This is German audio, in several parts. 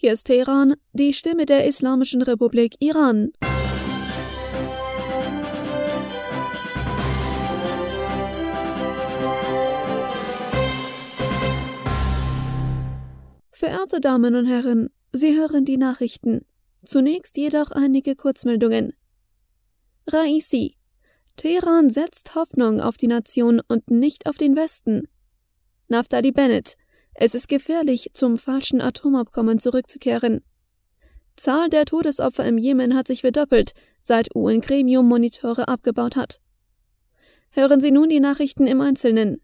Hier ist Teheran, die Stimme der Islamischen Republik Iran. Verehrte Damen und Herren, Sie hören die Nachrichten. Zunächst jedoch einige Kurzmeldungen. Raisi: Teheran setzt Hoffnung auf die Nation und nicht auf den Westen. Naftali Bennett: Es ist gefährlich, zum falschen Atomabkommen zurückzukehren. Zahl der Todesopfer im Jemen hat sich verdoppelt, seit UN-Gremium Monitore abgebaut hat. Hören Sie nun die Nachrichten im Einzelnen.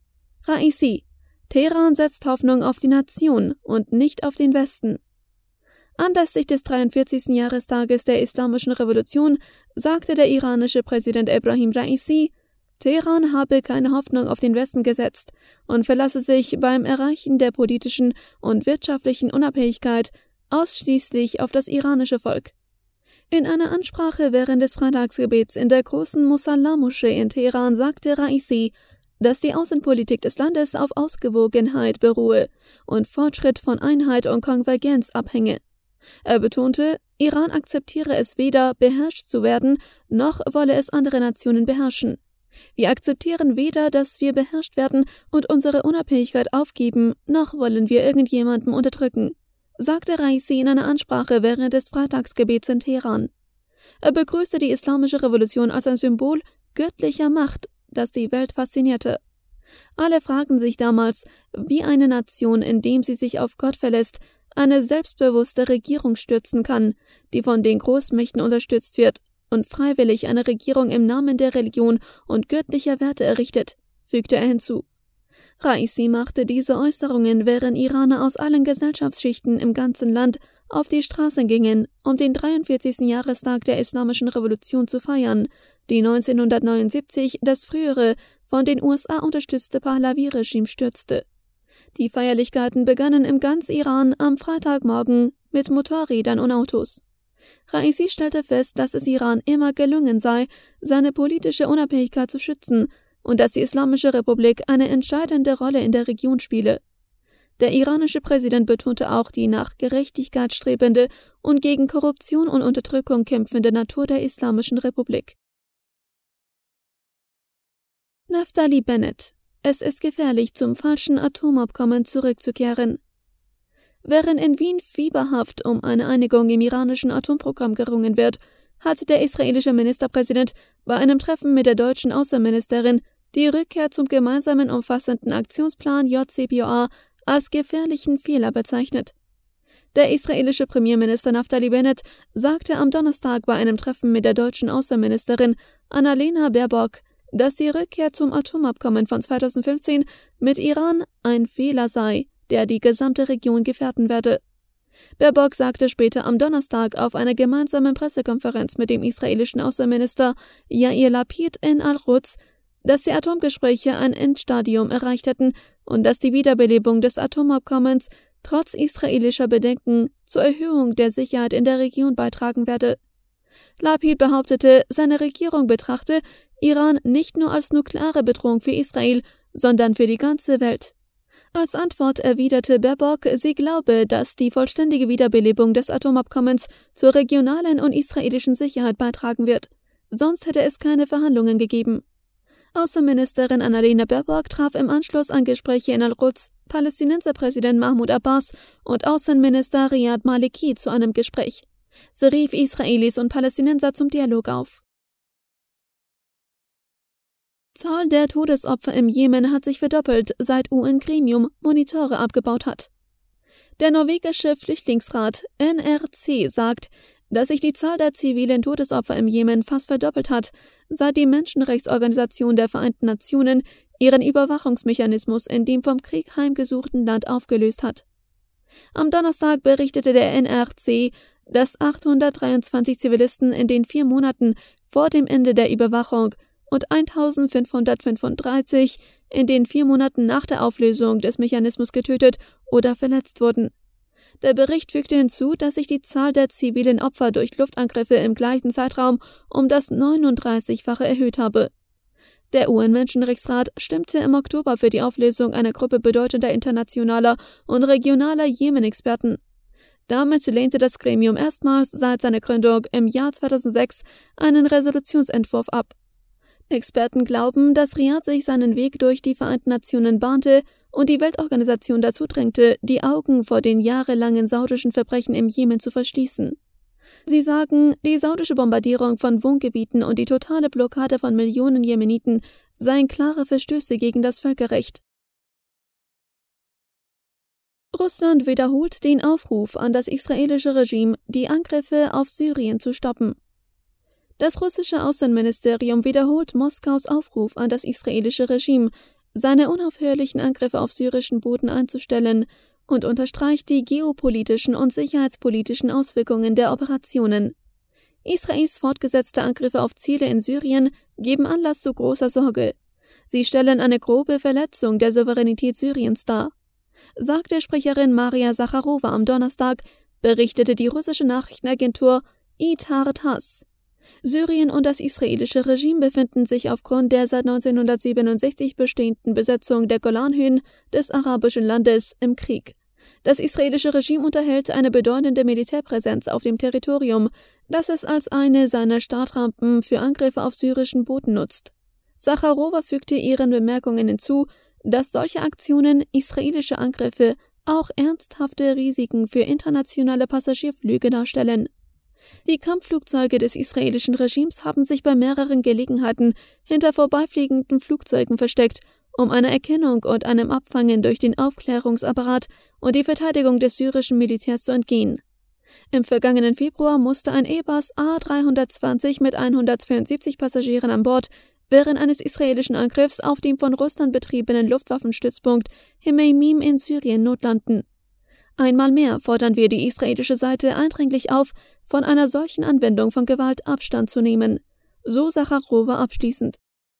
Raisi: Teheran setzt Hoffnung auf die Nation und nicht auf den Westen. Anlässlich des 43. Jahrestages der Islamischen Revolution sagte der iranische Präsident Ebrahim Raisi, Teheran habe keine Hoffnung auf den Westen gesetzt und verlasse sich beim Erreichen der politischen und wirtschaftlichen Unabhängigkeit ausschließlich auf das iranische Volk. In einer Ansprache während des Freitagsgebets in der großen Musalla-Moschee in Teheran sagte Raisi, dass die Außenpolitik des Landes auf Ausgewogenheit beruhe und Fortschritt von Einheit und Konvergenz abhänge. Er betonte, Iran akzeptiere es weder, beherrscht zu werden, noch wolle es andere Nationen beherrschen. Wir akzeptieren weder, dass wir beherrscht werden und unsere Unabhängigkeit aufgeben, noch wollen wir irgendjemanden unterdrücken, sagte Raisi in einer Ansprache während des Freitagsgebets in Teheran. Er begrüßte die Islamische Revolution als ein Symbol göttlicher Macht, das die Welt faszinierte. Alle fragten sich damals, wie eine Nation, indem sie sich auf Gott verlässt, eine selbstbewusste Regierung stürzen kann, die von den Großmächten unterstützt wird und freiwillig eine Regierung im Namen der Religion und göttlicher Werte errichtet, fügte er hinzu. Raisi machte diese Äußerungen, während Iraner aus allen Gesellschaftsschichten im ganzen Land auf die Straßen gingen, um den 43. Jahrestag der Islamischen Revolution zu feiern, die 1979 das frühere, von den USA unterstützte Pahlavi-Regime stürzte. Die Feierlichkeiten begannen im ganz Iran am Freitagmorgen mit Motorrädern und Autos. Raisi stellte fest, dass es Iran immer gelungen sei, seine politische Unabhängigkeit zu schützen und dass die Islamische Republik eine entscheidende Rolle in der Region spiele. Der iranische Präsident betonte auch die nach Gerechtigkeit strebende und gegen Korruption und Unterdrückung kämpfende Natur der Islamischen Republik. Naftali Bennett: Es ist gefährlich, zum falschen Atomabkommen zurückzukehren. Während in Wien fieberhaft um eine Einigung im iranischen Atomprogramm gerungen wird, hat der israelische Ministerpräsident bei einem Treffen mit der deutschen Außenministerin die Rückkehr zum gemeinsamen umfassenden Aktionsplan JCPOA als gefährlichen Fehler bezeichnet. Der israelische Premierminister Naftali Bennett sagte am Donnerstag bei einem Treffen mit der deutschen Außenministerin Annalena Baerbock, dass die Rückkehr zum Atomabkommen von 2015 mit Iran ein Fehler sei, der die gesamte Region gefährden werde. Baerbock sagte später am Donnerstag auf einer gemeinsamen Pressekonferenz mit dem israelischen Außenminister Yair Lapid in Al-Quds, dass die Atomgespräche ein Endstadium erreicht hätten und dass die Wiederbelebung des Atomabkommens trotz israelischer Bedenken zur Erhöhung der Sicherheit in der Region beitragen werde. Lapid behauptete, seine Regierung betrachte Iran nicht nur als nukleare Bedrohung für Israel, sondern für die ganze Welt. Als Antwort erwiderte Baerbock, sie glaube, dass die vollständige Wiederbelebung des Atomabkommens zur regionalen und israelischen Sicherheit beitragen wird. Sonst hätte es keine Verhandlungen gegeben. Außenministerin Annalena Baerbock traf im Anschluss an Gespräche in Al-Quds Palästinenserpräsident Mahmoud Abbas und Außenminister Riyad Maliki zu einem Gespräch. Sie rief Israelis und Palästinenser zum Dialog auf. Zahl der Todesopfer im Jemen hat sich verdoppelt, seit UN-Gremium Monitore abgebaut hat. Der norwegische Flüchtlingsrat NRC sagt, dass sich die Zahl der zivilen Todesopfer im Jemen fast verdoppelt hat, seit die Menschenrechtsorganisation der Vereinten Nationen ihren Überwachungsmechanismus in dem vom Krieg heimgesuchten Land aufgelöst hat. Am Donnerstag berichtete der NRC, dass 823 Zivilisten in den 4 Monaten vor dem Ende der Überwachung und 1535 in den 4 Monaten nach der Auflösung des Mechanismus getötet oder verletzt wurden. Der Bericht fügte hinzu, dass sich die Zahl der zivilen Opfer durch Luftangriffe im gleichen Zeitraum um das 39-fache erhöht habe. Der UN-Menschenrechtsrat stimmte im Oktober für die Auflösung einer Gruppe bedeutender internationaler und regionaler Jemen-Experten. Damit lehnte das Gremium erstmals seit seiner Gründung im Jahr 2006 einen Resolutionsentwurf ab. Experten glauben, dass Riad sich seinen Weg durch die Vereinten Nationen bahnte und die Weltorganisation dazu drängte, die Augen vor den jahrelangen saudischen Verbrechen im Jemen zu verschließen. Sie sagen, die saudische Bombardierung von Wohngebieten und die totale Blockade von Millionen Jemeniten seien klare Verstöße gegen das Völkerrecht. Russland wiederholt den Aufruf an das israelische Regime, die Angriffe auf Syrien zu stoppen. Das russische Außenministerium wiederholt Moskaus Aufruf an das israelische Regime, seine unaufhörlichen Angriffe auf syrischen Boden einzustellen und unterstreicht die geopolitischen und sicherheitspolitischen Auswirkungen der Operationen. Israels fortgesetzte Angriffe auf Ziele in Syrien geben Anlass zu großer Sorge. Sie stellen eine grobe Verletzung der Souveränität Syriens dar. Sagte Sprecherin Maria Sacharowa am Donnerstag, berichtete die russische Nachrichtenagentur ITAR-TASS. Syrien und das israelische Regime befinden sich aufgrund der seit 1967 bestehenden Besetzung der Golanhöhen des arabischen Landes im Krieg. Das israelische Regime unterhält eine bedeutende Militärpräsenz auf dem Territorium, das es als eine seiner Startrampen für Angriffe auf syrischen Boden nutzt. Sacharowa fügte ihren Bemerkungen hinzu, dass solche Aktionen, israelische Angriffe, auch ernsthafte Risiken für internationale Passagierflüge darstellen. Die Kampfflugzeuge des israelischen Regimes haben sich bei mehreren Gelegenheiten hinter vorbeifliegenden Flugzeugen versteckt, um einer Erkennung und einem Abfangen durch den Aufklärungsapparat und die Verteidigung des syrischen Militärs zu entgehen. Im vergangenen Februar musste ein Airbus A320 mit 172 Passagieren an Bord während eines israelischen Angriffs auf den von Russland betriebenen Luftwaffenstützpunkt Himeimim in Syrien notlanden. Einmal mehr fordern wir die israelische Seite eindringlich auf, von einer solchen Anwendung von Gewalt Abstand zu nehmen, so Sacharowa abschließend.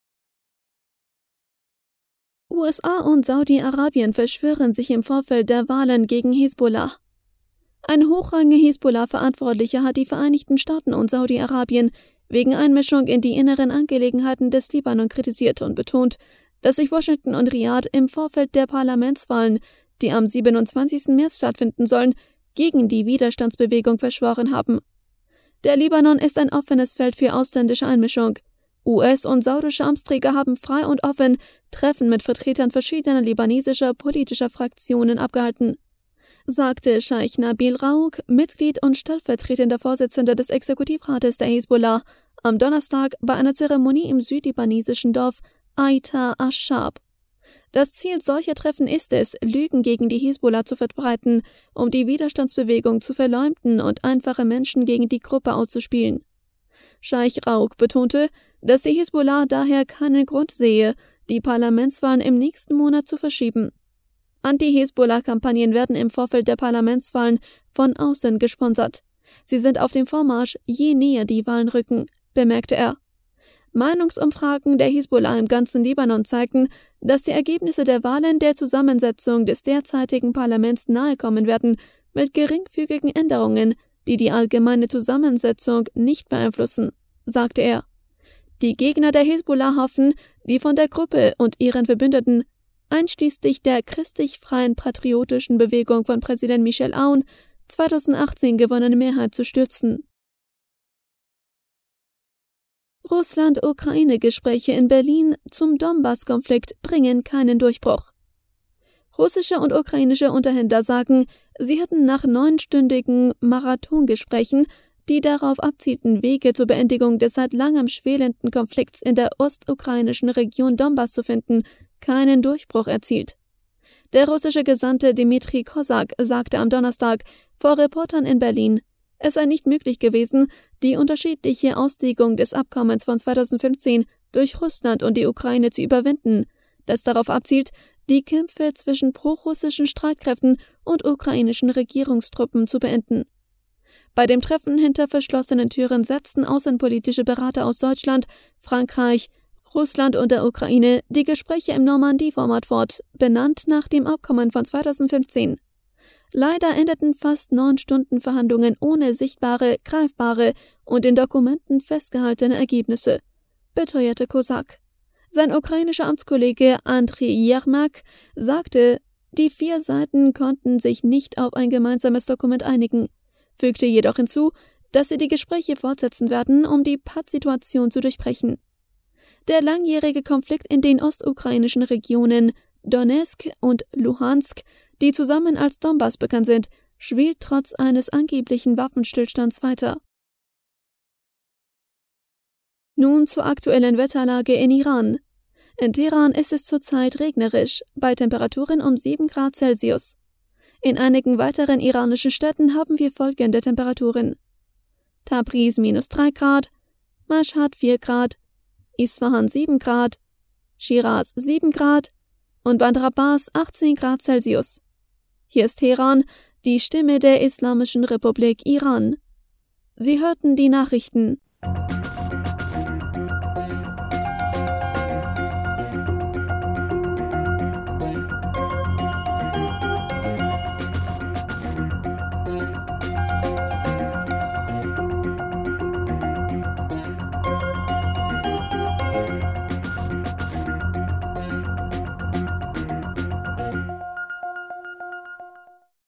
USA und Saudi-Arabien verschwören sich im Vorfeld der Wahlen gegen Hisbollah. Ein hochrangiger Hisbollah-Verantwortlicher hat die Vereinigten Staaten und Saudi-Arabien wegen Einmischung in die inneren Angelegenheiten des Libanon kritisiert und betont, dass sich Washington und Riad im Vorfeld der Parlamentswahlen, die am 27. März stattfinden sollen, gegen die Widerstandsbewegung verschworen haben. Der Libanon ist ein offenes Feld für ausländische Einmischung. US- und saudische Amtsträger haben frei und offen Treffen mit Vertretern verschiedener libanesischer politischer Fraktionen abgehalten, sagte Scheich Nabil Raouk, Mitglied und stellvertretender Vorsitzender des Exekutivrats der Hisbollah, am Donnerstag bei einer Zeremonie im südlibanesischen Dorf Aita Ashab. Das Ziel solcher Treffen ist es, Lügen gegen die Hisbollah zu verbreiten, um die Widerstandsbewegung zu verleumden und einfache Menschen gegen die Gruppe auszuspielen. Scheich Raouk betonte, dass die Hisbollah daher keinen Grund sehe, die Parlamentswahlen im nächsten Monat zu verschieben. Anti-Hisbollah-Kampagnen werden im Vorfeld der Parlamentswahlen von außen gesponsert. Sie sind auf dem Vormarsch, je näher die Wahlen rücken, bemerkte er. Meinungsumfragen der Hisbollah im ganzen Libanon zeigten, dass die Ergebnisse der Wahlen der Zusammensetzung des derzeitigen Parlaments nahekommen werden, mit geringfügigen Änderungen, die die allgemeine Zusammensetzung nicht beeinflussen, sagte er. Die Gegner der Hisbollah hoffen, die von der Gruppe und ihren Verbündeten, einschließlich der christlich-freien patriotischen Bewegung von Präsident Michel Aoun, 2018 gewonnene Mehrheit zu stürzen. Russland-Ukraine-Gespräche in Berlin zum Donbass-Konflikt bringen keinen Durchbruch. Russische und ukrainische Unterhändler sagen, sie hätten nach 9-stündigen Marathongesprächen, die darauf abzielten, Wege zur Beendigung des seit langem schwelenden Konflikts in der ostukrainischen Region Donbass zu finden, keinen Durchbruch erzielt. Der russische Gesandte Dmitri Kozak sagte am Donnerstag vor Reportern in Berlin, es sei nicht möglich gewesen, die unterschiedliche Auslegung des Abkommens von 2015 durch Russland und die Ukraine zu überwinden, das darauf abzielt, die Kämpfe zwischen prorussischen Streitkräften und ukrainischen Regierungstruppen zu beenden. Bei dem Treffen hinter verschlossenen Türen setzten außenpolitische Berater aus Deutschland, Frankreich, Russland und der Ukraine die Gespräche im Normandie-Format fort, benannt nach dem Abkommen von 2015. Leider endeten fast 9 Stunden Verhandlungen ohne sichtbare, greifbare und in Dokumenten festgehaltene Ergebnisse, beteuerte Kozak. Sein ukrainischer Amtskollege Andriy Yermak sagte, Die 4 Seiten konnten sich nicht auf ein gemeinsames Dokument einigen, fügte jedoch hinzu, dass sie die Gespräche fortsetzen werden, um die Pattsituation zu durchbrechen. Der langjährige Konflikt in den ostukrainischen Regionen Donezk und Luhansk, die zusammen als Donbass bekannt sind, schwelt trotz eines angeblichen Waffenstillstands weiter. Nun zur aktuellen Wetterlage in Iran. In Teheran ist es zurzeit regnerisch, bei Temperaturen um 7 Grad Celsius. In einigen weiteren iranischen Städten haben wir folgende Temperaturen: Tabriz -3 Grad, Mashhad 4 Grad, Isfahan 7 Grad, Shiraz 7 Grad und Bandar Abbas 18 Grad Celsius. Hier ist Teheran, die Stimme der Islamischen Republik Iran. Sie hörten die Nachrichten.